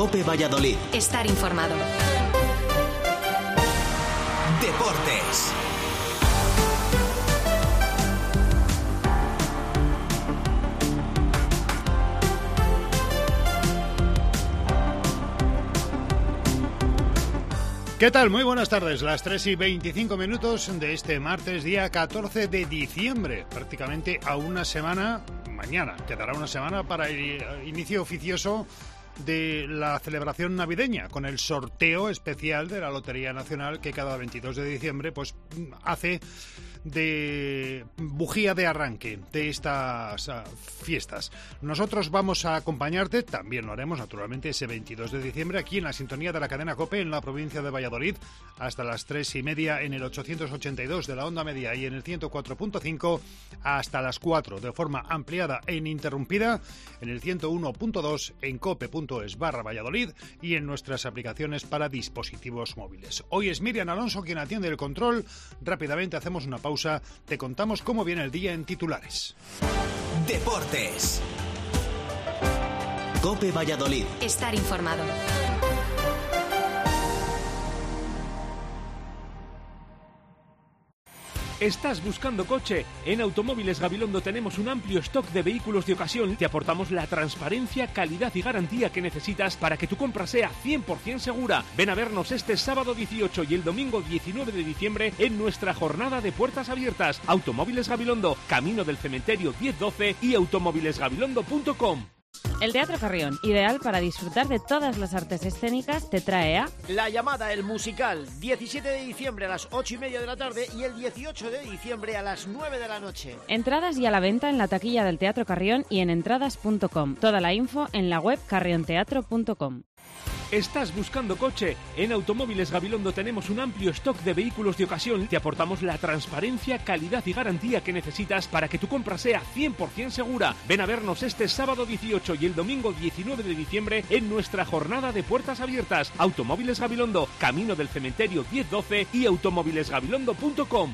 COPE Valladolid. Estar informado. Deportes. ¿Qué tal? Muy buenas tardes, las 3:25 de este martes, día 14 de diciembre, prácticamente a una semana, mañana quedará una semana para el inicio oficioso de la celebración navideña, con el sorteo especial de la Lotería Nacional que cada 22 de diciembre pues hace de bujía de arranque de estas fiestas. Nosotros vamos a acompañarte, también lo haremos naturalmente ese 22 de diciembre aquí en la sintonía de la cadena COPE en la provincia de Valladolid hasta las 3:30 en el 882 de la onda media y en el 104.5 hasta las 4 de forma ampliada e ininterrumpida en el 101.2 en cope.es/Valladolid y en nuestras aplicaciones para dispositivos móviles. Hoy es Miriam Alonso quien atiende el control. Rápidamente hacemos una pausa. Te contamos cómo viene el día en titulares. Deportes. COPE Valladolid. Estar informado. ¿Estás buscando coche? En Automóviles Gabilondo tenemos un amplio stock de vehículos de ocasión. Te aportamos la transparencia, calidad y garantía que necesitas para que tu compra sea 100% segura. Ven a vernos este sábado 18 y el domingo 19 de diciembre en nuestra jornada de puertas abiertas. Automóviles Gabilondo, Camino del Cementerio 1012 y automóvilesgabilondo.com. El Teatro Carrión, ideal para disfrutar de todas las artes escénicas, te trae a... La Llamada, el musical, 17 de diciembre a las 8:30 de la tarde y el 18 de diciembre a las 9 de la noche. Entradas y a la venta en la taquilla del Teatro Carrión y en entradas.com. Toda la info en la web carrionteatro.com. ¿Estás buscando coche? En Automóviles Gabilondo tenemos un amplio stock de vehículos de ocasión. Te aportamos la transparencia, calidad y garantía que necesitas para que tu compra sea 100% segura. Ven a vernos este sábado 18 y el domingo 19 de diciembre en nuestra jornada de puertas abiertas. Automóviles Gabilondo, Camino del Cementerio 1012 y automóvilesgabilondo.com.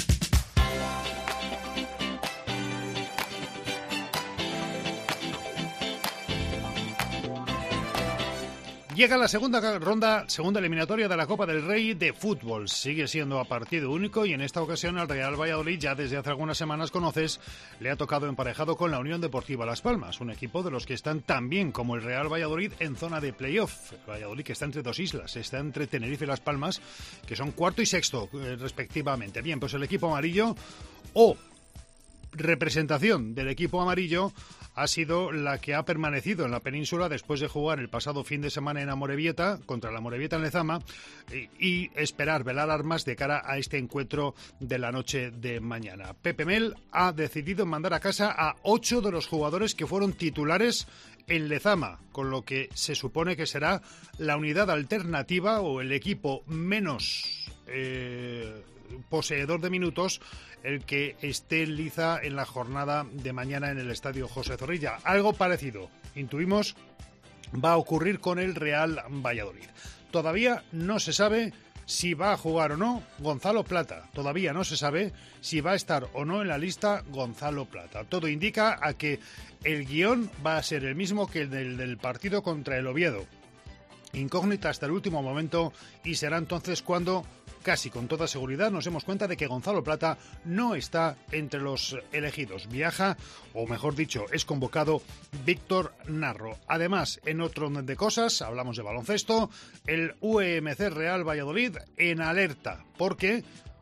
Llega la segunda ronda, segunda eliminatoria de la Copa del Rey de fútbol. Sigue siendo a partido único y en esta ocasión al Real Valladolid, ya desde hace algunas semanas conoces, le ha tocado emparejado con la Unión Deportiva Las Palmas, un equipo de los que están tan bien como el Real Valladolid en zona de playoff. El Valladolid que está entre dos islas, está entre Tenerife y Las Palmas, que son cuarto y sexto respectivamente. Bien, pues el equipo amarillo o representación del equipo amarillo ha sido la que ha permanecido en la península después de jugar el pasado fin de semana en Amorebieta, contra la Amorebieta en Lezama, y esperar, velar armas de cara a este encuentro de la noche de mañana. Pepe Mel ha decidido mandar a casa a 8 de los jugadores que fueron titulares en Lezama, con lo que se supone que será la unidad alternativa o el equipo menos poseedor de minutos el que esté liza en la jornada de mañana en el estadio José Zorrilla. Algo parecido, intuimos, va a ocurrir con el Real Valladolid. Todavía no se sabe si va a jugar o no Gonzalo Plata. Todavía no se sabe si va a estar o no en la lista Gonzalo Plata. Todo indica a que el guión va a ser el mismo que el del partido contra el Oviedo. Incógnita hasta el último momento y será entonces cuando casi con toda seguridad nos demos cuenta de que Gonzalo Plata no está entre los elegidos. Viaja, o mejor dicho, es convocado Víctor Narro. Además, en otro orden de cosas, hablamos de baloncesto, el UEMC Real Valladolid en alerta, porque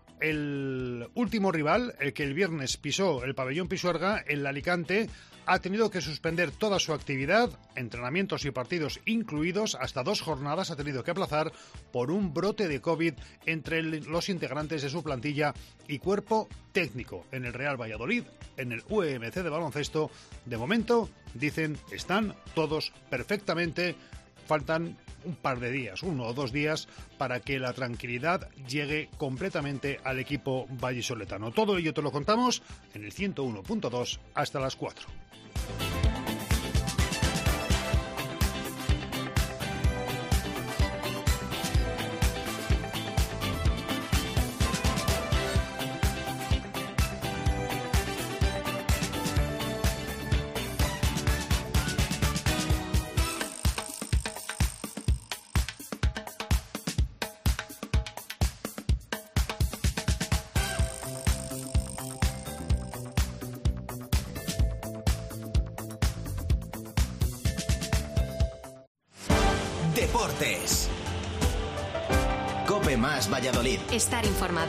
el último rival, el que el viernes pisó el pabellón Pisuerga, el Alicante, ha tenido que suspender toda su actividad, entrenamientos y partidos incluidos, hasta 2 jornadas ha tenido que aplazar por un brote de COVID entre los integrantes de su plantilla y cuerpo técnico. En el Real Valladolid, en el UEMC de baloncesto, de momento, dicen, están todos perfectamente. Faltan un par de días, 1 o 2 días, para que la tranquilidad llegue completamente al equipo vallisoletano. Todo ello te lo contamos en el 101.2 hasta las 4. Deportes. COPE más Valladolid. Estar informado.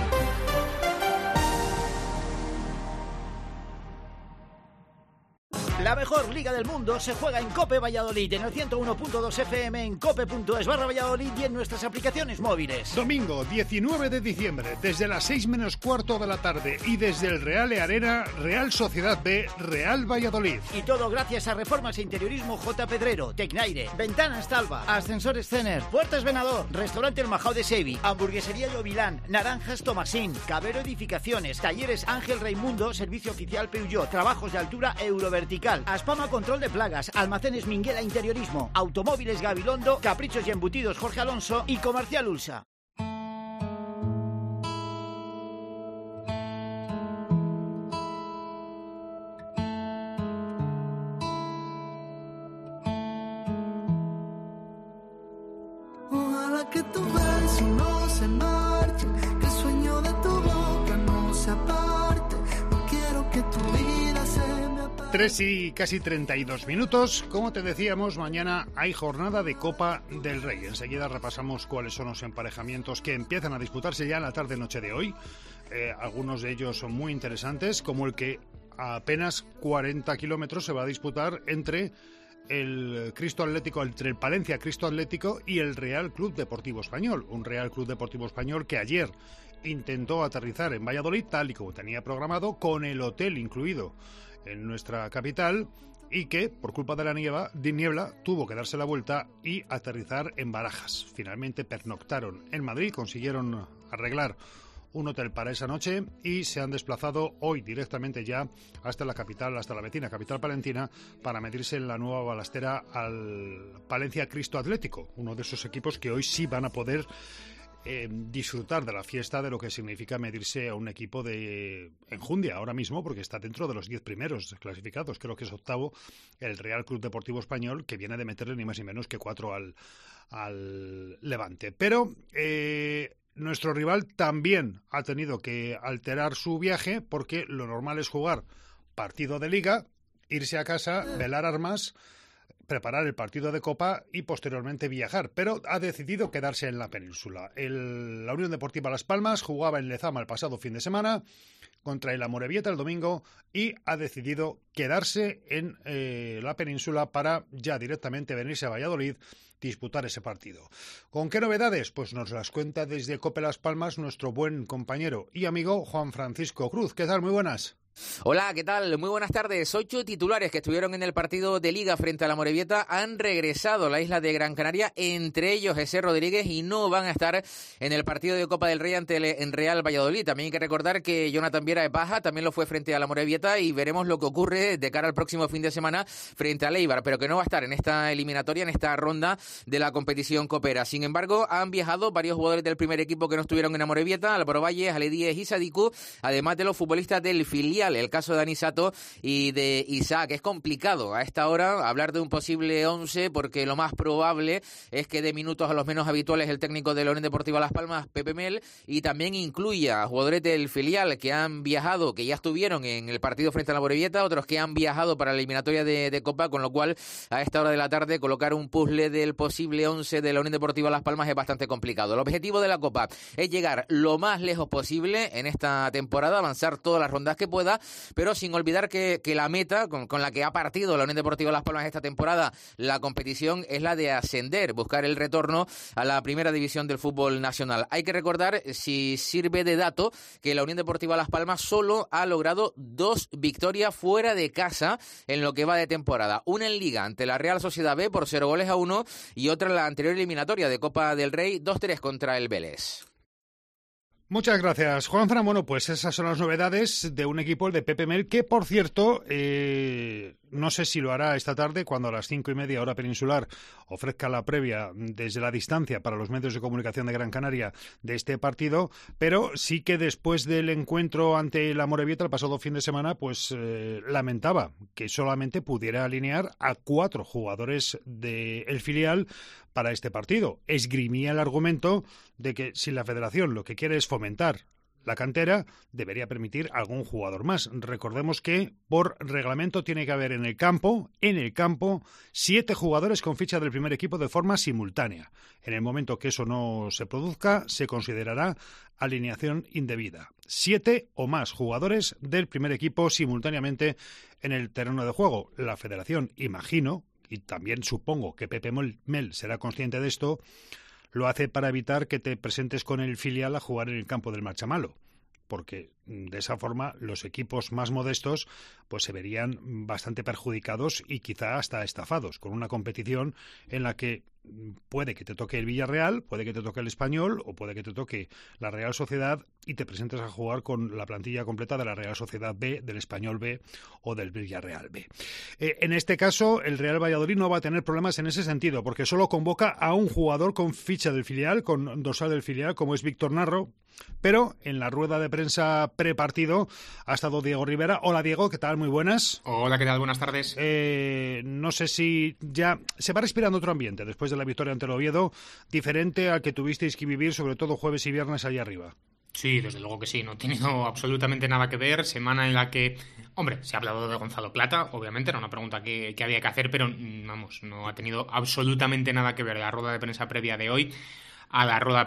La mejor liga del mundo se juega en COPE Valladolid, en el 101.2 FM, en cope.es/Valladolid y en nuestras aplicaciones móviles. Domingo 19 de diciembre, desde las 6 menos cuarto de la tarde y desde el Reale Arena, Real Sociedad B, Real Valladolid. Y todo gracias a Reformas e Interiorismo J. Pedrero, Tecnaire, Ventanas Talva, Ascensores Cener, Puertas Venador, Restaurante El Majao de Sevi, Hamburguesería Llovilán, Naranjas Tomasín, Cabero Edificaciones, Talleres Ángel Raimundo, Servicio Oficial Peugeot, Trabajos de Altura Eurovertical, Aspama Control de Plagas, Almacenes Minguela Interiorismo, Automóviles Gabilondo, Caprichos y Embutidos Jorge Alonso y Comercial Ulsa. Ojalá que tu beso no se marche, que el sueño de tu boca no se aparte. No quiero que tu vida se me apague. 3 y casi 32 minutos. Como te decíamos, mañana hay jornada de Copa del Rey. Enseguida repasamos cuáles son los emparejamientos que empiezan a disputarse ya en la tarde-noche de hoy. Algunos de ellos son muy interesantes, como el que a apenas 40 kilómetros se va a disputar entre el Cristo Atlético, entre el Palencia Cristo Atlético y el Real Club Deportivo Español. Un Real Club Deportivo Español que ayer intentó aterrizar en Valladolid, tal y como tenía programado, con el hotel incluido en nuestra capital, y que, por culpa de la niebla, tuvo que darse la vuelta y aterrizar en Barajas. Finalmente pernoctaron en Madrid, consiguieron arreglar un hotel para esa noche y se han desplazado hoy directamente ya hasta la capital, hasta la vecina capital palentina, para medirse en la nueva balastera al Palencia Cristo Atlético, uno de esos equipos que hoy sí van a poder disfrutar de la fiesta, de lo que significa medirse a un equipo de enjundia ahora mismo, porque está dentro de los 10 primeros clasificados. Creo que es octavo el Real Club Deportivo Español, que viene de meterle ni más ni menos que 4 al Levante. Pero nuestro rival también ha tenido que alterar su viaje, porque lo normal es jugar partido de Liga, irse a casa, velar armas, preparar el partido de Copa y posteriormente viajar, pero ha decidido quedarse en la península. La Unión Deportiva Las Palmas jugaba en Lezama el pasado fin de semana contra el Amorebieta el domingo y ha decidido quedarse en la península para ya directamente venirse a Valladolid, disputar ese partido. ¿Con qué novedades? Pues nos las cuenta desde COPE Las Palmas nuestro buen compañero y amigo Juan Francisco Cruz. ¿Qué tal? Muy buenas. Hola, ¿qué tal? Muy buenas tardes. 8 titulares que estuvieron en el partido de Liga frente a la Amorebieta han regresado a la isla de Gran Canaria, entre ellos Ese Rodríguez, y no van a estar en el partido de Copa del Rey ante el Real Valladolid. También hay que recordar que Jonathan Viera es baja, también lo fue frente a la Amorebieta, y veremos lo que ocurre de cara al próximo fin de semana frente a Eibar, pero que no va a estar en esta eliminatoria, en esta ronda de la competición copera. Sin embargo, han viajado varios jugadores del primer equipo que no estuvieron en Amorebieta: Álvaro Valles, Ale Díez y Sadiku, además de los futbolistas del filial, el caso de Dani Sato y de Isaac. Es complicado a esta hora hablar de un posible 11, porque lo más probable es que dé minutos a los menos habituales el técnico de la Unión Deportiva Las Palmas, Pepe Mel, y también incluya a jugadores del filial que han viajado, que ya estuvieron en el partido frente a la Amorebieta, otros que han viajado para la eliminatoria de Copa, con lo cual a esta hora de la tarde colocar un puzzle del posible 11 de la Unión Deportiva Las Palmas es bastante complicado. El objetivo de la Copa es llegar lo más lejos posible en esta temporada, avanzar todas las rondas que pueda, pero sin olvidar que la meta con la que ha partido la Unión Deportiva Las Palmas esta temporada la competición es la de ascender, buscar el retorno a la primera división del fútbol nacional. Hay que recordar, si sirve de dato, que la Unión Deportiva Las Palmas solo ha logrado 2 victorias fuera de casa en lo que va de temporada. Una en Liga ante la Real Sociedad B por 0-1 y otra en la anterior eliminatoria de Copa del Rey, 2-3 contra el Vélez. Muchas gracias, Juanfran. Bueno, pues esas son las novedades de un equipo, el de Pepe Mel, que, por cierto, no sé si lo hará esta tarde, cuando a las 5:30 hora peninsular ofrezca la previa desde la distancia para los medios de comunicación de Gran Canaria de este partido, pero sí que después del encuentro ante la Amorebieta el pasado fin de semana, pues lamentaba que solamente pudiera alinear a 4 jugadores del filial para este partido. Esgrimía el argumento de que si la federación lo que quiere es fomentar La cantera debería permitir algún jugador más. Recordemos que por reglamento tiene que haber en el campo 7 jugadores con ficha del primer equipo de forma simultánea. En el momento que eso no se produzca, se considerará alineación indebida. 7 o más jugadores del primer equipo simultáneamente en el terreno de juego. La federación, imagino, y también supongo que Pepe Mel será consciente de esto, lo hace para evitar que te presentes con el filial a jugar en el campo del Marchamalo, porque de esa forma los equipos más modestos pues se verían bastante perjudicados y quizá hasta estafados con una competición en la que puede que te toque el Villarreal, puede que te toque el Español o puede que te toque la Real Sociedad y te presentes a jugar con la plantilla completa de la Real Sociedad B, del Español B o del Villarreal B. En este caso, el Real Valladolid no va a tener problemas en ese sentido, porque solo convoca a un jugador con ficha del filial, con dorsal del filial, como es Víctor Narro, pero en la rueda de prensa prepartido ha estado Diego Rivera. Hola Diego, ¿qué tal? Muy buenas. Hola, ¿qué tal? Buenas tardes. No sé si ya se va respirando otro ambiente después de la victoria ante el Oviedo, diferente al que tuvisteis que vivir, sobre todo jueves y viernes allá arriba. Sí, desde luego que sí, no ha tenido absolutamente nada que ver. Semana en la que, hombre, se ha hablado de Gonzalo Plata, obviamente era una pregunta que había que hacer, pero vamos, no ha tenido absolutamente nada que ver la rueda de prensa previa de hoy a la rueda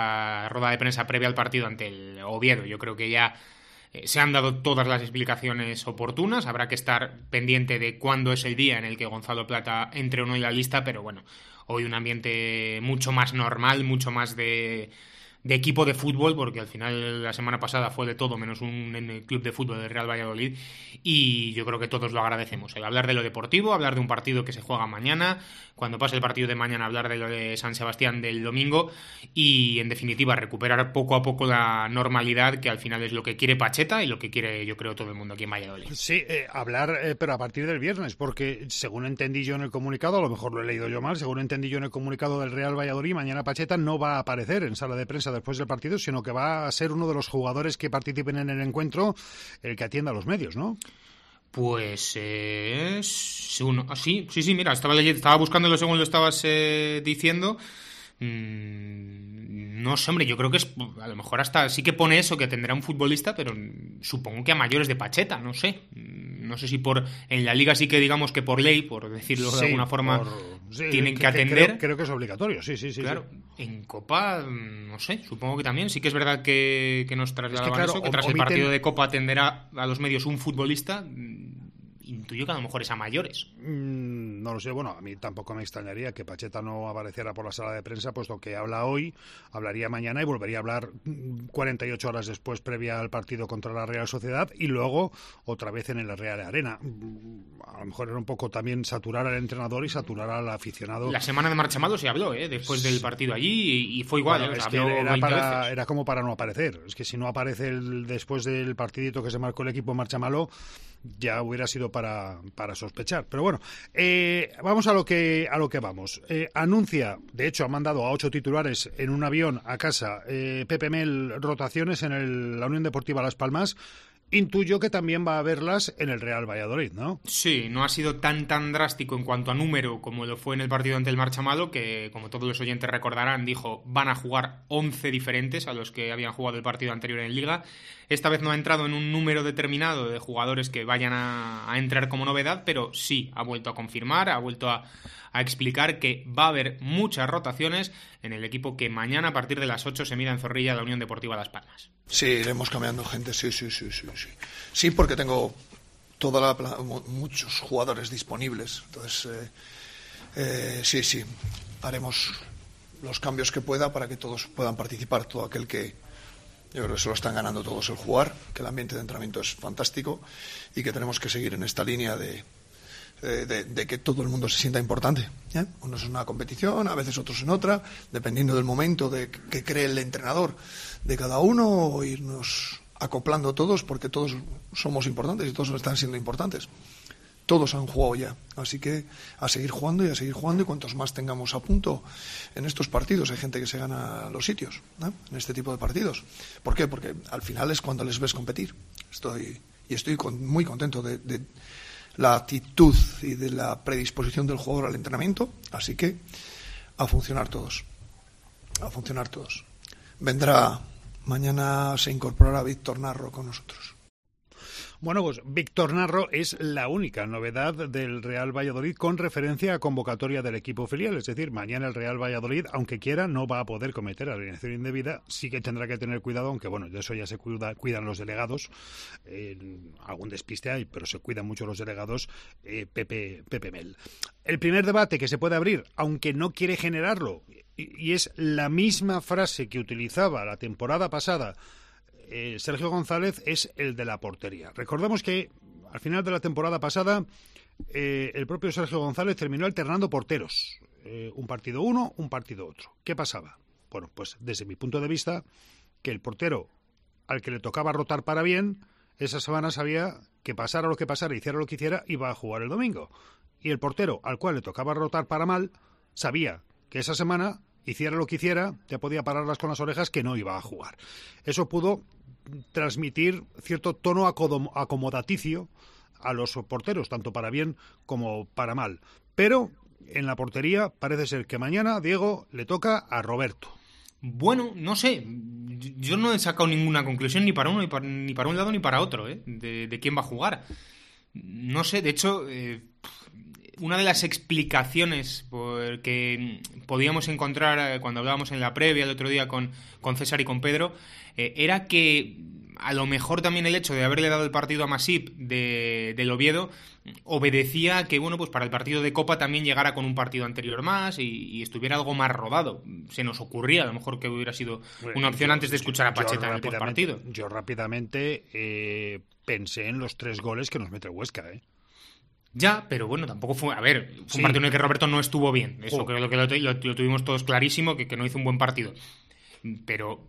de prensa previa al partido ante el Oviedo. Yo creo que ya se han dado todas las explicaciones oportunas. Habrá que estar pendiente de cuándo es el día en el que Gonzalo Plata entre o no en la lista, pero bueno, hoy un ambiente mucho más normal, mucho más de equipo de fútbol, porque al final la semana pasada fue de todo menos un club de fútbol del Real Valladolid, y yo creo que todos lo agradecemos. El hablar de lo deportivo, hablar de un partido que se juega mañana, cuando pase el partido de mañana hablar de lo de San Sebastián del domingo, y en definitiva recuperar poco a poco la normalidad, que al final es lo que quiere Pacheta y lo que quiere, yo creo, todo el mundo aquí en Valladolid. Sí, hablar, pero a partir del viernes, porque según entendí yo en el comunicado, a lo mejor lo he leído yo mal, según entendí yo en el comunicado del Real Valladolid, mañana Pacheta no va a aparecer en sala de prensa después del partido, sino que va a ser uno de los jugadores que participen en el encuentro el que atienda a los medios, ¿no? Pues sí, mira, estaba buscándolo según lo estabas diciendo. No sé, hombre, yo creo que a lo mejor hasta sí que pone eso, que tendrá un futbolista, pero supongo que a mayores de Pacheta, no sé. No sé si en la liga sí que digamos que por ley, por decirlo de alguna forma, tienen que atender. Creo que es obligatorio, sí. Claro, sí. En Copa, no sé, supongo que también. Sí que es verdad que nos trasladaban eso, que tras el partido de Copa atenderá a los medios un futbolista. Intuyo que a lo mejor es a mayores. No lo sé, bueno, a mí tampoco me extrañaría que Pacheta no apareciera por la sala de prensa, puesto que habla hoy, hablaría mañana y volvería a hablar 48 horas después, previa al partido contra la Real Sociedad, y luego otra vez en el Real Arena. A lo mejor era un poco también saturar al entrenador y saturar al aficionado. La semana de Marchamalo se habló, después del partido allí, y fue igual. Bueno, es que era como para no aparecer. Es que si no aparece después del partidito que se marcó el equipo Marchamalo, ya hubiera sido para sospechar. Pero bueno, vamos a lo que vamos. Anuncia, de hecho ha mandado a 8 titulares en un avión a casa, Pepe Mel, rotaciones en la Unión Deportiva Las Palmas. Intuyo que también va a verlas en el Real Valladolid, ¿no? Sí, no ha sido tan drástico en cuanto a número como lo fue en el partido ante el Marchamalo, que como todos los oyentes recordarán, dijo van a jugar 11 diferentes a los que habían jugado el partido anterior en Liga. Esta vez no ha entrado en un número determinado de jugadores que vayan a entrar como novedad, pero sí ha vuelto a confirmar, ha vuelto a explicar que va a haber muchas rotaciones en el equipo que mañana a partir de las 8 se mida en Zorrilla la Unión Deportiva Las Palmas. Sí, iremos cambiando gente, sí. Sí, porque tengo muchos jugadores disponibles. Entonces, sí, haremos los cambios que pueda para que todos puedan participar, todo aquel que... Yo creo que se lo están ganando todos el jugar, que el ambiente de entrenamiento es fantástico y que tenemos que seguir en esta línea de que todo el mundo se sienta importante. Unos en una competición, a veces otros en otra, dependiendo del momento que cree el entrenador de cada uno, o irnos acoplando todos, porque todos somos importantes y todos están siendo importantes. Todos han jugado ya, así que a seguir jugando y cuantos más tengamos a punto en estos partidos. Hay gente que se gana los sitios, en este tipo de partidos. ¿Por qué? Porque al final es cuando les ves competir. Estoy muy contento de la actitud y de la predisposición del jugador al entrenamiento, así que a funcionar todos. Vendrá mañana se incorporará Víctor Narro con nosotros. Bueno, pues Víctor Narro es la única novedad del Real Valladolid con referencia a convocatoria del equipo filial. Es decir, mañana el Real Valladolid, aunque quiera, no va a poder cometer alineación indebida. Sí que tendrá que tener cuidado, aunque bueno, de eso ya se cuidan los delegados. Algún despiste hay, pero se cuidan mucho los delegados. Pepe Mel. El primer debate que se puede abrir, aunque no quiere generarlo, y es la misma frase que utilizaba la temporada pasada Sergio González, es el de la portería. Recordemos que al final de la temporada pasada el propio Sergio González terminó alternando porteros. Un partido uno, un partido otro. ¿Qué pasaba? Bueno, pues desde mi punto de vista, que el portero al que le tocaba rotar para bien, esa semana sabía que pasara lo que pasara, hiciera lo que hiciera, iba a jugar el domingo. Y el portero al cual le tocaba rotar para mal, sabía que esa semana, hiciera lo que hiciera, ya podía pararlas con las orejas, que no iba a jugar. Eso pudo transmitir cierto tono acomodaticio a los porteros, tanto para bien como para mal. Pero en la portería parece ser que mañana, Diego, le toca a Roberto. Bueno, no sé, yo no he sacado ninguna conclusión ni para uno, ni para un lado ni para otro, de quién va a jugar. No sé, de hecho, una de las explicaciones que podíamos encontrar cuando hablábamos en la previa el otro día con César y con Pedro, era que a lo mejor también el hecho de haberle dado el partido a Masip del Oviedo obedecía a que, bueno, pues para el partido de Copa también llegara con un partido anterior más y estuviera algo más rodado. Se nos ocurría a lo mejor que hubiera sido una opción antes de escuchar a Pacheta en el postpartido. Yo rápidamente pensé en los 3 goles que nos mete Huesca, Ya, pero bueno, tampoco fue... A ver, fue un partido en el que Roberto no estuvo bien. Eso creo que lo tuvimos todos clarísimo, que no hizo un buen partido. Pero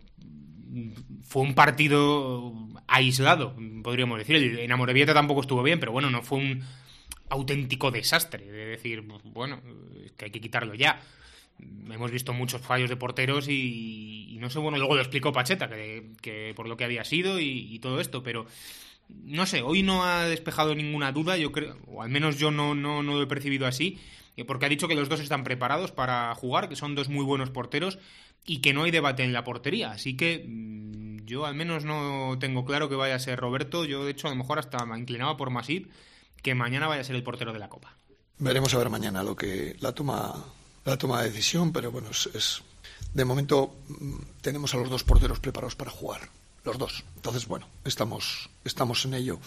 fue un partido aislado, podríamos decir. En Amorebieta tampoco estuvo bien, pero bueno, no fue un auténtico desastre. De decir, bueno, es que hay que quitarlo ya. Hemos visto muchos fallos de porteros y no sé, bueno, luego lo explicó Pacheta, que por lo que había sido y todo esto, pero... No sé, hoy no ha despejado ninguna duda, yo creo, o al menos yo no lo he percibido así, porque ha dicho que los dos están preparados para jugar, que son 2 muy buenos porteros y que no hay debate en la portería. Así que yo al menos no tengo claro que vaya a ser Roberto. Yo, de hecho, a lo mejor hasta me inclinaba por Masip, que mañana vaya a ser el portero de la Copa. Veremos a ver mañana lo que la toma de decisión, pero bueno, es de momento tenemos a los 2 porteros preparados para jugar. Los 2. Entonces, bueno, estamos en ello.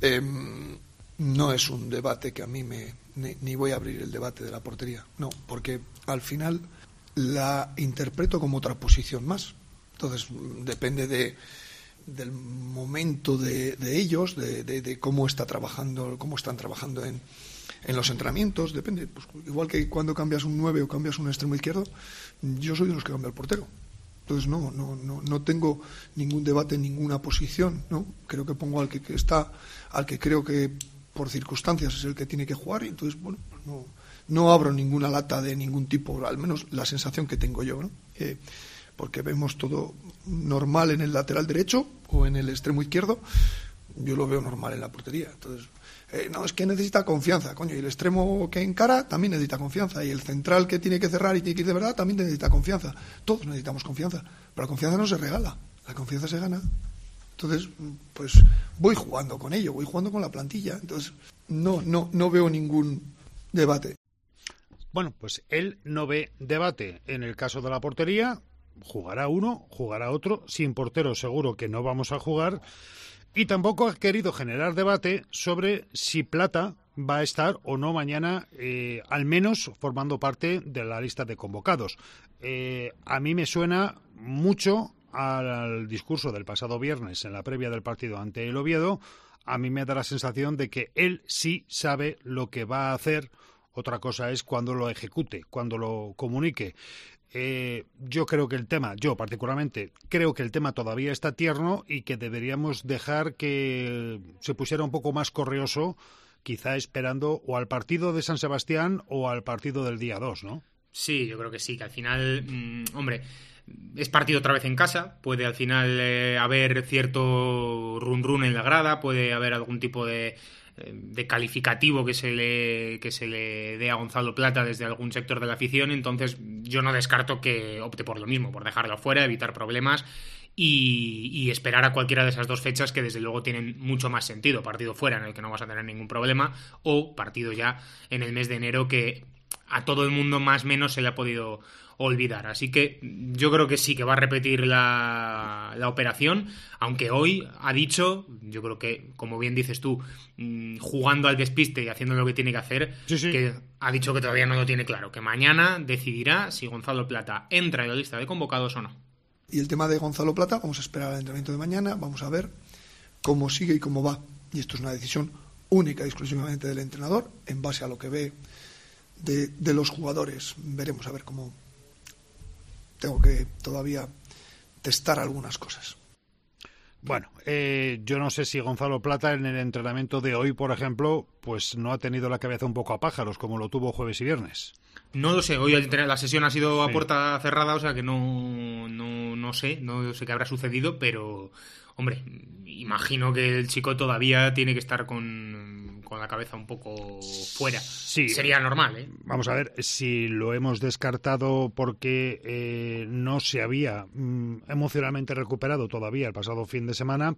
No es un debate que a mí ni voy a abrir el debate de la portería. No, porque al final la interpreto como otra posición más. Entonces, depende del momento de ellos, de cómo están trabajando en los entrenamientos. Depende. Pues, igual que cuando cambias un 9 o cambias un extremo izquierdo, yo soy de los que cambia el portero. Entonces no tengo ningún debate en ninguna posición, ¿no? Creo que pongo al que creo que por circunstancias es el que tiene que jugar, y entonces, bueno, no abro ninguna lata de ningún tipo, al menos la sensación que tengo yo, ¿no? Porque vemos todo normal en el lateral derecho o en el extremo izquierdo, yo lo veo normal en la portería. Entonces, no, es que necesita confianza, coño, y el extremo que encara también necesita confianza, y el central que tiene que cerrar y tiene que ir de verdad también necesita confianza. Todos necesitamos confianza, pero la confianza no se regala, la confianza se gana. Entonces, pues voy jugando con ello, voy jugando con la plantilla. Entonces, no veo ningún debate. Bueno, pues él no ve debate en el caso de la portería. Jugará uno, jugará otro. Sin portero seguro que no vamos a jugar. Y tampoco ha querido generar debate sobre si Plata va a estar o no mañana, al menos formando parte de la lista de convocados. A mí me suena mucho al discurso del pasado viernes en la previa del partido ante el Oviedo. A mí me da la sensación de que él sí sabe lo que va a hacer. Otra cosa es cuando lo ejecute, cuando lo comunique. Yo particularmente creo que el tema todavía está tierno y que deberíamos dejar que se pusiera un poco más correoso, quizá esperando o al partido de San Sebastián o al partido del día 2, ¿no? Sí, yo creo que sí, que al final, hombre, es partido otra vez en casa, puede al final haber cierto run en la grada, puede haber algún tipo de calificativo que se le dé a Gonzalo Plata desde algún sector de la afición. Entonces yo no descarto que opte por lo mismo, por dejarlo fuera, evitar problemas y esperar a cualquiera de esas dos fechas que desde luego tienen mucho más sentido. Partido fuera en el que no vas a tener ningún problema, o partido ya en el mes de enero que a todo el mundo más o menos se le ha podido olvidar. Así que yo creo que sí que va a repetir la operación, aunque hoy ha dicho, yo creo que, como bien dices tú, jugando al despiste y haciendo lo que tiene que hacer, sí. Que ha dicho que todavía no lo tiene claro, que mañana decidirá si Gonzalo Plata entra en la lista de convocados o no. Y el tema de Gonzalo Plata, vamos a esperar al entrenamiento de mañana, vamos a ver cómo sigue y cómo va. Y esto es una decisión única y exclusivamente del entrenador, en base a lo que ve de los jugadores. Veremos a ver cómo. Tengo que todavía testar algunas cosas. Bueno, yo no sé si Gonzalo Plata en el entrenamiento de hoy, por ejemplo, pues no ha tenido la cabeza un poco a pájaros, como lo tuvo jueves y viernes. No lo sé, hoy la sesión ha sido a puerta cerrada, o sea que no sé qué habrá sucedido, pero, hombre, imagino que el chico todavía tiene que estar con la cabeza un poco fuera. Sí. Sería normal, ¿eh? Vamos a ver, si lo hemos descartado porque no se había emocionalmente recuperado todavía el pasado fin de semana,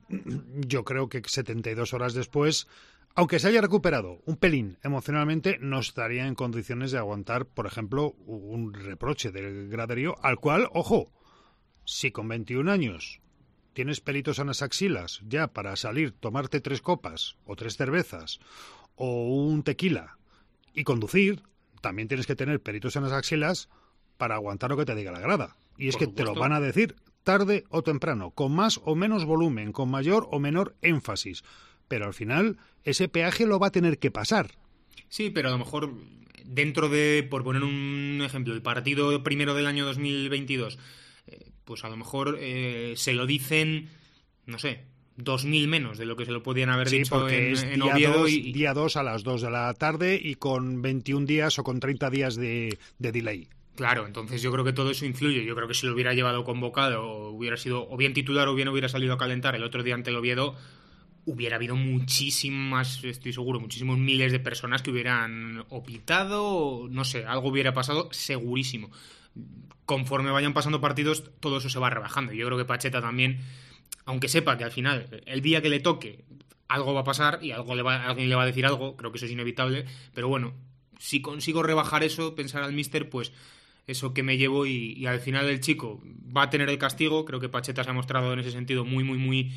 yo creo que 72 horas después, aunque se haya recuperado un pelín emocionalmente, no estaría en condiciones de aguantar, por ejemplo, un reproche del graderío, al cual, ojo, si con 21 años tienes pelitos en las axilas ya para salir, tomarte 3 copas o 3 cervezas o un tequila y conducir, también tienes que tener pelitos en las axilas para aguantar lo que te diga la grada. Y es que te lo van a decir tarde o temprano, con más o menos volumen, con mayor o menor énfasis. Pero al final ese peaje lo va a tener que pasar. Sí, pero a lo mejor dentro de, por poner un ejemplo, el partido primero del año 2022, pues a lo mejor se lo dicen, no sé, 2.000 menos de lo que se lo podían haber dicho en Oviedo. Día 2 a las 2 de la tarde y con 21 días o con 30 días de delay. Claro, entonces yo creo que todo eso influye. Yo creo que si lo hubiera llevado convocado, hubiera sido o bien titular o bien hubiera salido a calentar el otro día ante el Oviedo, hubiera habido muchísimas, estoy seguro, muchísimos miles de personas que hubieran opitado, no sé, algo hubiera pasado segurísimo. Conforme vayan pasando partidos, todo eso se va rebajando. Yo creo que Pacheta también, aunque sepa que al final, el día que le toque, algo va a pasar y alguien le va a decir algo, creo que eso es inevitable, pero bueno, si consigo rebajar eso, pensar al míster, pues eso que me llevo y al final el chico va a tener el castigo. Creo que Pacheta se ha mostrado en ese sentido muy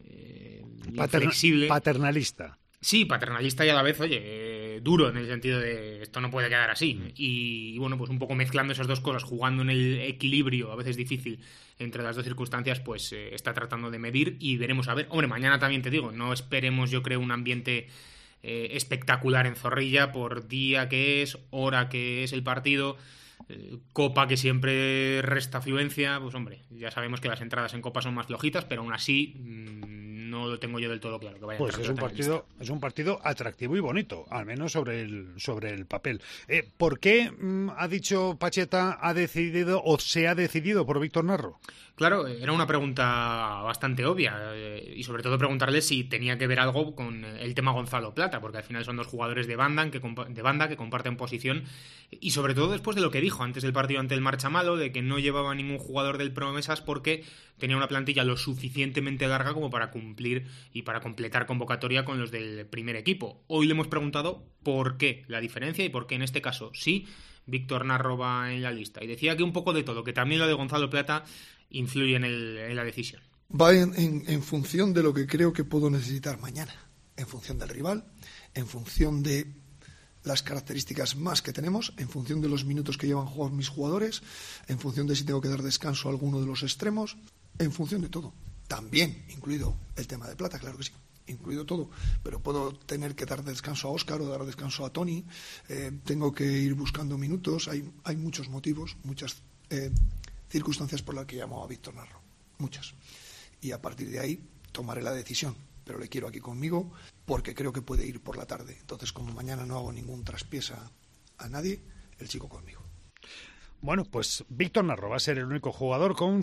flexible. Paternalista. Sí, paternalista y a la vez, oye, duro en el sentido de esto no puede quedar así. Y bueno, pues un poco mezclando esas dos cosas, jugando en el equilibrio, a veces difícil, entre las dos circunstancias, pues está tratando de medir y veremos a ver. Hombre, mañana también te digo, no esperemos, yo creo, un ambiente espectacular en Zorrilla por día que es, hora que es el partido, Copa que siempre resta afluencia. Pues hombre, ya sabemos que las entradas en Copa son más flojitas, pero aún así no lo tengo yo del todo claro que vaya pues a es un partido atractivo y bonito, al menos sobre el papel. ¿Por qué ha dicho Pacheta se ha decidido por Víctor Narro? Claro, era una pregunta bastante obvia y sobre todo preguntarle si tenía que ver algo con el tema Gonzalo Plata, porque al final son dos jugadores de banda que comparten posición, y sobre todo después de lo que dijo antes del partido ante el Marchamalo, de que no llevaba ningún jugador del Promesas porque tenía una plantilla lo suficientemente larga como para cumplir y para completar convocatoria con los del primer equipo. Hoy le hemos preguntado por qué la diferencia y por qué en este caso sí Víctor Narro va en la lista, y decía que un poco de todo, que también lo de Gonzalo Plata influye en la decisión. Va en función de lo que creo que puedo necesitar mañana, en función del rival, en función de las características más que tenemos, en función de los minutos que llevan jugados mis jugadores, en función de si tengo que dar descanso a alguno de los extremos, en función de todo. También incluido el tema de Plata, claro que sí, incluido todo, pero puedo tener que dar descanso a Óscar o dar descanso a Toni, tengo que ir buscando minutos, hay muchos motivos, muchas circunstancias por las que llamo a Víctor Narro, muchas, y a partir de ahí tomaré la decisión, pero le quiero aquí conmigo porque creo que puede ir por la tarde. Entonces, como mañana no hago ningún traspiesa a nadie, el chico conmigo. Bueno, pues Víctor Narro va a ser el único jugador con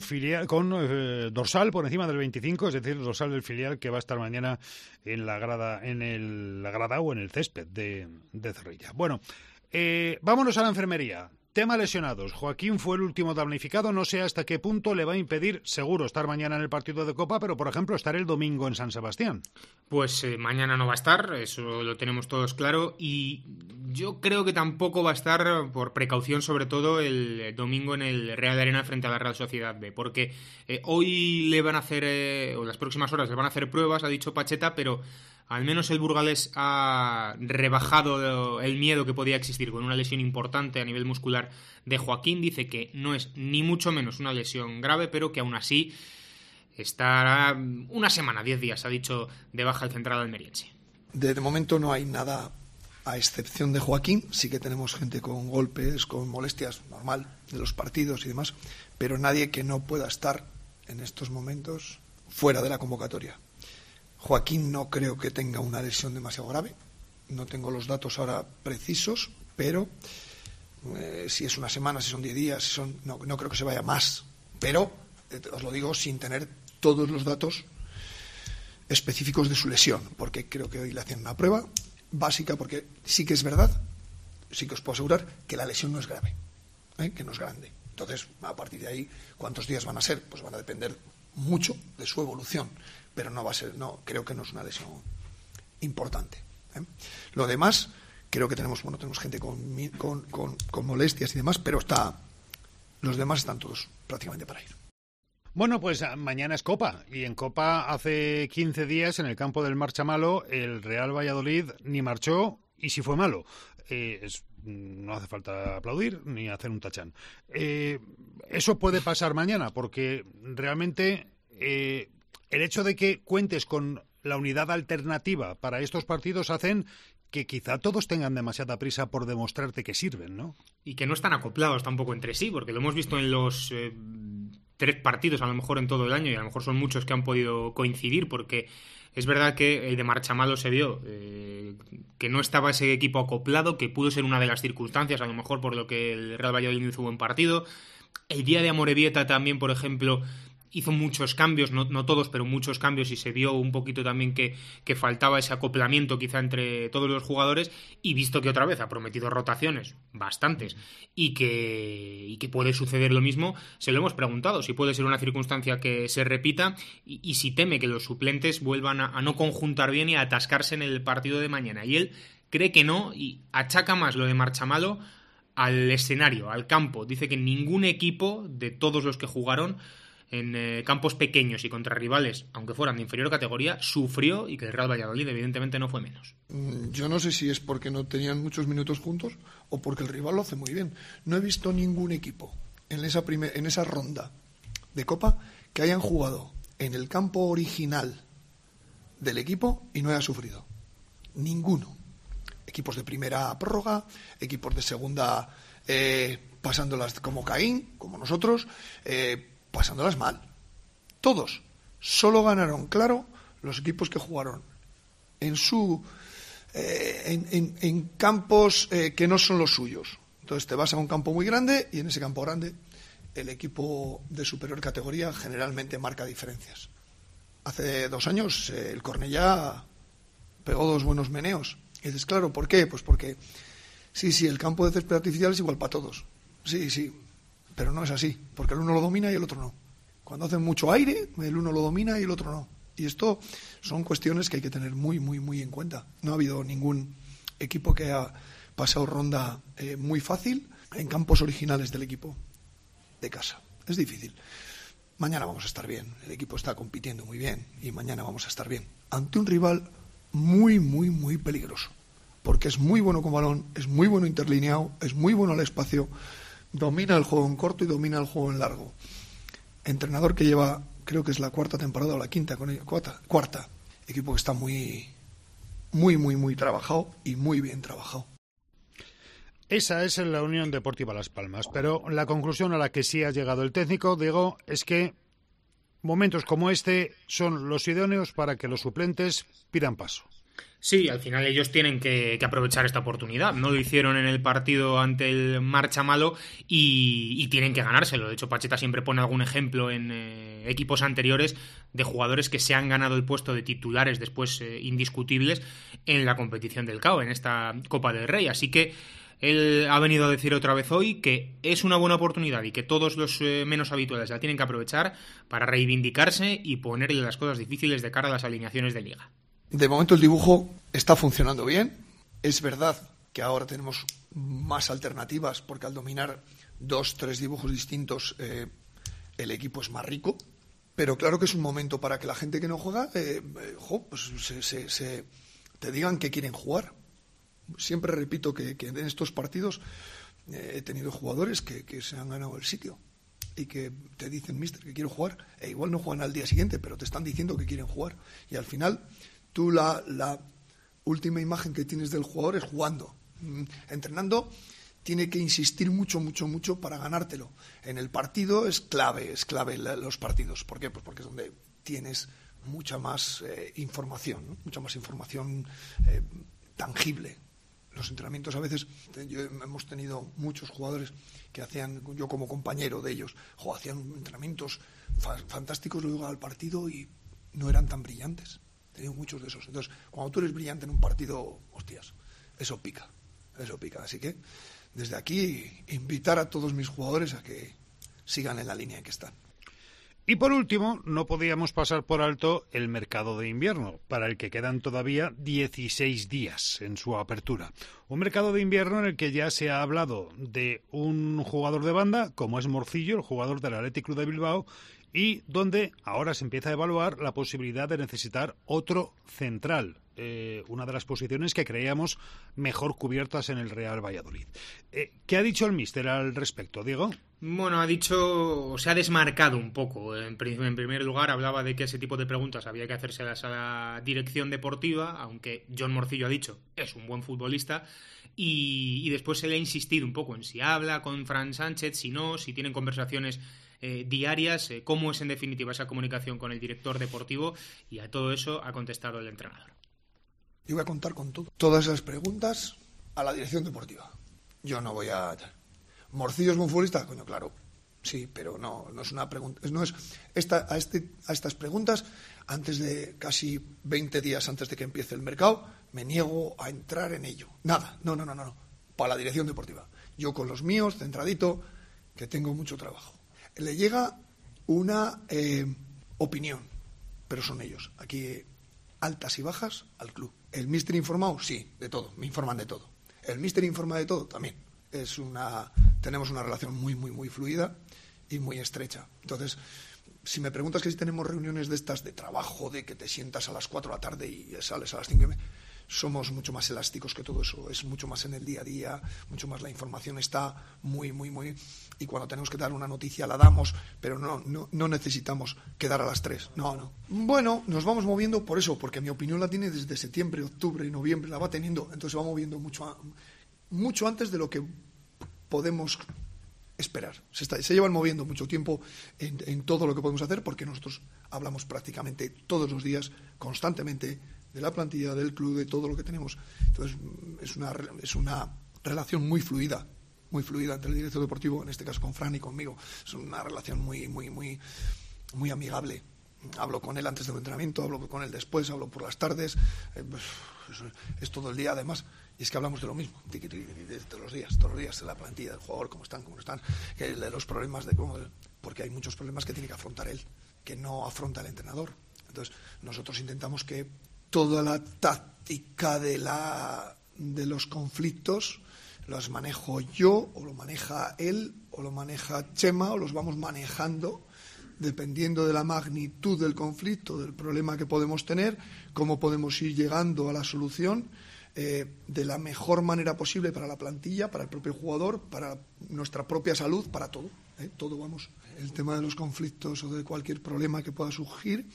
dorsal por encima del 25, es decir, el dorsal del filial que va a estar mañana en la grada, la grada o en el césped de Zorrilla. Bueno, vámonos a la enfermería. Tema lesionados. Joaquín fue el último damnificado. No sé hasta qué punto le va a impedir, seguro, estar mañana en el partido de Copa, pero, por ejemplo, estar el domingo en San Sebastián. Pues mañana no va a estar, eso lo tenemos todos claro. Y yo creo que tampoco va a estar, por precaución sobre todo, el domingo en el Real Arena frente a la Real Sociedad B. Porque hoy le van a hacer, o en las próximas horas le van a hacer pruebas, ha dicho Pacheta, pero al menos el burgalés ha rebajado el miedo que podía existir con una lesión importante a nivel muscular de Joaquín. Dice que no es ni mucho menos una lesión grave, pero que aún así estará una semana, 10 días, ha dicho, de baja el central almeriense. De momento no hay nada, a excepción de Joaquín. Sí que tenemos gente con golpes, con molestias, normal, de los partidos y demás, pero nadie que no pueda estar en estos momentos fuera de la convocatoria. Joaquín no creo que tenga una lesión demasiado grave, no tengo los datos ahora precisos, pero si es una semana, si son 10 días, no creo que se vaya más, pero os lo digo sin tener todos los datos específicos de su lesión, porque creo que hoy le hacen una prueba básica, porque sí que es verdad, sí que os puedo asegurar que la lesión no es grave, que no es grande. Entonces, a partir de ahí, ¿cuántos días van a ser? Pues van a depender mucho de su evolución, pero no va a ser, no, creo que no es una lesión importante. Lo demás, creo que tenemos gente con molestias y demás, pero los demás están todos prácticamente para ir. Bueno, pues mañana es Copa, y en Copa hace 15 días en el campo del Marchamalo el Real Valladolid ni marchó, y si fue malo. No hace falta aplaudir ni hacer un tachán. Eso puede pasar mañana, porque realmente el hecho de que cuentes con la unidad alternativa para estos partidos hacen que quizá todos tengan demasiada prisa por demostrarte que sirven, ¿no? Y que no están acoplados tampoco entre sí, porque lo hemos visto en los 3 partidos, a lo mejor en todo el año, y a lo mejor son muchos que han podido coincidir, porque es verdad que el de Marchamalo se vio que no estaba ese equipo acoplado, que pudo ser una de las circunstancias, a lo mejor por lo que el Real Valladolid hizo un buen partido. El día de Amorebieta también, por ejemplo, hizo muchos cambios, no todos, pero muchos cambios, y se vio un poquito también que faltaba ese acoplamiento quizá entre todos los jugadores, y visto que otra vez ha prometido rotaciones, bastantes, y que puede suceder lo mismo, se lo hemos preguntado, si puede ser una circunstancia que se repita, y si teme que los suplentes vuelvan a no conjuntar bien y a atascarse en el partido de mañana. Y él cree que no, y achaca más lo de Marchamalo al escenario, al campo. Dice que ningún equipo de todos los que jugaron en campos pequeños y contra rivales, aunque fueran de inferior categoría, sufrió, y que el Real Valladolid evidentemente no fue menos. Yo no sé si es porque no tenían muchos minutos juntos o porque el rival lo hace muy bien. No he visto ningún equipo en esa ronda de Copa que hayan jugado en el campo original del equipo y no haya sufrido. Ninguno. Equipos de primera prórroga, equipos de segunda pasándolas como Caín, como nosotros, pasándolas mal. Todos. Solo ganaron, claro, los equipos que jugaron en campos que no son los suyos. Entonces te vas a un campo muy grande, y en ese campo grande el equipo de superior categoría generalmente marca diferencias. Hace 2 años el Cornellá pegó 2 buenos meneos. Y dices, claro, ¿por qué? Pues porque sí, el campo de césped artificial es igual para todos. Sí, pero no es así, porque el uno lo domina y el otro no. Cuando hacen mucho aire, el uno lo domina y el otro no. Y esto son cuestiones que hay que tener muy, muy, muy en cuenta. No ha habido ningún equipo que haya pasado ronda muy fácil en campos originales del equipo de casa. Es difícil. Mañana vamos a estar bien. El equipo está compitiendo muy bien y mañana vamos a estar bien. Ante un rival muy, muy, muy peligroso. Porque es muy bueno con balón, es muy bueno interlineado, es muy bueno al espacio, domina el juego en corto y domina el juego en largo. Entrenador que lleva, creo que es la 4ª temporada o la 5ª con ellos, cuarta. Equipo que está muy, muy, muy, muy trabajado y muy bien trabajado. Esa es la Unión Deportiva Las Palmas, pero la conclusión a la que sí ha llegado el técnico, Diego, es que momentos como este son los idóneos para que los suplentes pidan paso. Sí, al final ellos tienen que aprovechar esta oportunidad. No lo hicieron en el partido ante el Marchamalo y tienen que ganárselo. De hecho, Pacheta siempre pone algún ejemplo en equipos anteriores de jugadores que se han ganado el puesto de titulares después indiscutibles en la competición del CAO, en esta Copa del Rey. Así que Él ha venido a decir otra vez hoy que es una buena oportunidad y que todos los menos habituales la tienen que aprovechar para reivindicarse y ponerle las cosas difíciles de cara a las alineaciones de Liga. De momento el dibujo está funcionando bien. Es verdad que ahora tenemos más alternativas porque al dominar 2-3 dibujos distintos el equipo es más rico. Pero claro que es un momento para que la gente que no juega te digan que quieren jugar. Siempre repito que en estos partidos he tenido jugadores que se han ganado el sitio y que te dicen, míster, que quiero jugar, e igual no juegan al día siguiente, pero te están diciendo que quieren jugar. Y al final, tú la última imagen que tienes del jugador es jugando. Entrenando tiene que insistir mucho para ganártelo. En el partido es clave los partidos. ¿Por qué? Pues porque es donde tienes mucha más información, ¿no? Mucha más información tangible. Los entrenamientos a veces, hemos tenido muchos jugadores que hacían, yo como compañero de ellos, hacían entrenamientos fantásticos, luego al partido y no eran tan brillantes. He tenido muchos de esos. Entonces, cuando tú eres brillante en un partido, hostias, eso pica. Así que, desde aquí, invitar a todos mis jugadores a que sigan en la línea en que están. Y por último, no podíamos pasar por alto el mercado de invierno, para el que quedan todavía 16 días en su apertura. Un mercado de invierno en el que ya se ha hablado de un jugador de banda, como es Morcillo, el jugador del Athletic Club de Bilbao, y donde ahora se empieza a evaluar la posibilidad de necesitar otro central. Una de las posiciones que creíamos mejor cubiertas en el Real Valladolid. ¿Qué ha dicho el míster al respecto, Diego? Bueno, se ha desmarcado un poco. En primer lugar, hablaba de que ese tipo de preguntas había que hacérselas a la dirección deportiva, aunque John Morcillo ha dicho es un buen futbolista, y después se le ha insistido un poco en si habla con Fran Sánchez, si no, si tienen conversaciones diarias, cómo es en definitiva esa comunicación con el director deportivo, y a todo eso ha contestado el entrenador. Yo voy a contar con todas esas preguntas a la dirección deportiva. Yo no voy a... ¿Morcillo es buen futbolista? Coño, claro. Sí, pero no es una pregunta. A estas preguntas, antes de casi 20 días antes de que empiece el mercado, me niego a entrar en ello. Nada. No. Para la dirección deportiva. Yo con los míos, centradito, que tengo mucho trabajo. Le llega una opinión, pero son ellos. Aquí altas y bajas al club. ¿El míster informado? Sí, de todo. Me informan de todo. ¿El míster informa de todo? También. Tenemos una relación muy fluida y muy estrecha. Entonces, si me preguntas que si tenemos reuniones de estas de trabajo, de que te sientas a las 4 de la tarde y sales a las 5, somos mucho más elásticos que todo eso. Es mucho más en el día a día, mucho más la información está muy... Y cuando tenemos que dar una noticia la damos, pero no necesitamos quedar a las 3. No. Bueno, nos vamos moviendo por eso, porque mi opinión la tiene desde septiembre, octubre y noviembre, la va teniendo. Entonces se va moviendo mucho antes de lo que podemos esperar. Se llevan moviendo mucho tiempo en todo lo que podemos hacer, porque nosotros hablamos prácticamente todos los días, constantemente, de la plantilla, del club, de todo lo que tenemos. Entonces es una relación muy fluida entre el director deportivo, en este caso con Fran y conmigo. Es una relación muy amigable. Hablo con él antes del entrenamiento, hablo con él después, hablo por las tardes. Es todo el día, además. Y es que hablamos de lo mismo, todos los días, de la plantilla, del jugador, cómo están, de los problemas, porque hay muchos problemas que tiene que afrontar él, que no afronta el entrenador. Entonces, nosotros intentamos que toda la táctica de los conflictos los manejo yo, o lo maneja él, o lo maneja Chema, o los vamos manejando dependiendo de la magnitud del conflicto, del problema que podemos tener, cómo podemos ir llegando a la solución de la mejor manera posible para la plantilla, para el propio jugador, para nuestra propia salud, para todo. Todo vamos. El tema de los conflictos o de cualquier problema que pueda surgir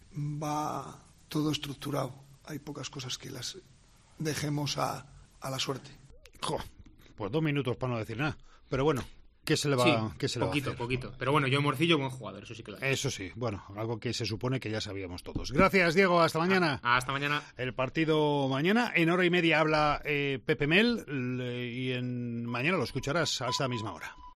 va todo estructurado. Hay pocas cosas que las dejemos a la suerte. Pues 2 minutos para no decir nada. Pero bueno, ¿qué se le va a hacer? Poquito. Pero bueno, yo Morcillo, buen jugador, eso sí que lo es. Eso sí, bueno, algo que se supone que ya sabíamos todos. Gracias, Diego, hasta mañana. Hasta mañana. El partido mañana, en hora y media habla Pepe Mel, y mañana lo escucharás a esa misma hora.